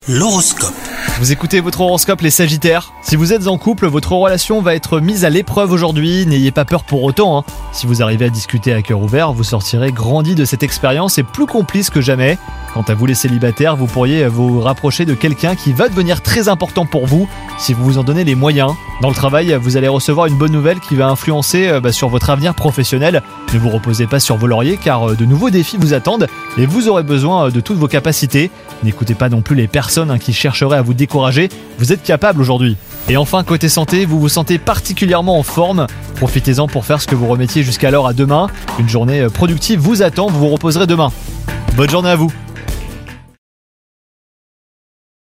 L'horoscope. Vous écoutez votre horoscope les Sagittaires. Si vous êtes en couple, votre relation va être mise à l'épreuve aujourd'hui. N'ayez pas peur pour autant. Si vous arrivez à discuter à cœur ouvert, vous sortirez grandi de cette expérience et plus complice que jamais. Quant à vous les célibataires, vous pourriez vous rapprocher de quelqu'un qui va devenir très important pour vous si vous vous en donnez les moyens. Dans le travail, vous allez recevoir une bonne nouvelle qui va influencer sur votre avenir professionnel. Ne vous reposez pas sur vos lauriers car de nouveaux défis vous attendent et vous aurez besoin de toutes vos capacités. N'écoutez pas non plus les personnes qui chercheraient à vous décourager. Vous êtes capable aujourd'hui. Et enfin, côté santé, vous vous sentez particulièrement en forme. Profitez-en pour faire ce que vous remettiez jusqu'alors à demain. Une journée productive vous attend, vous vous reposerez demain. Bonne journée à vous.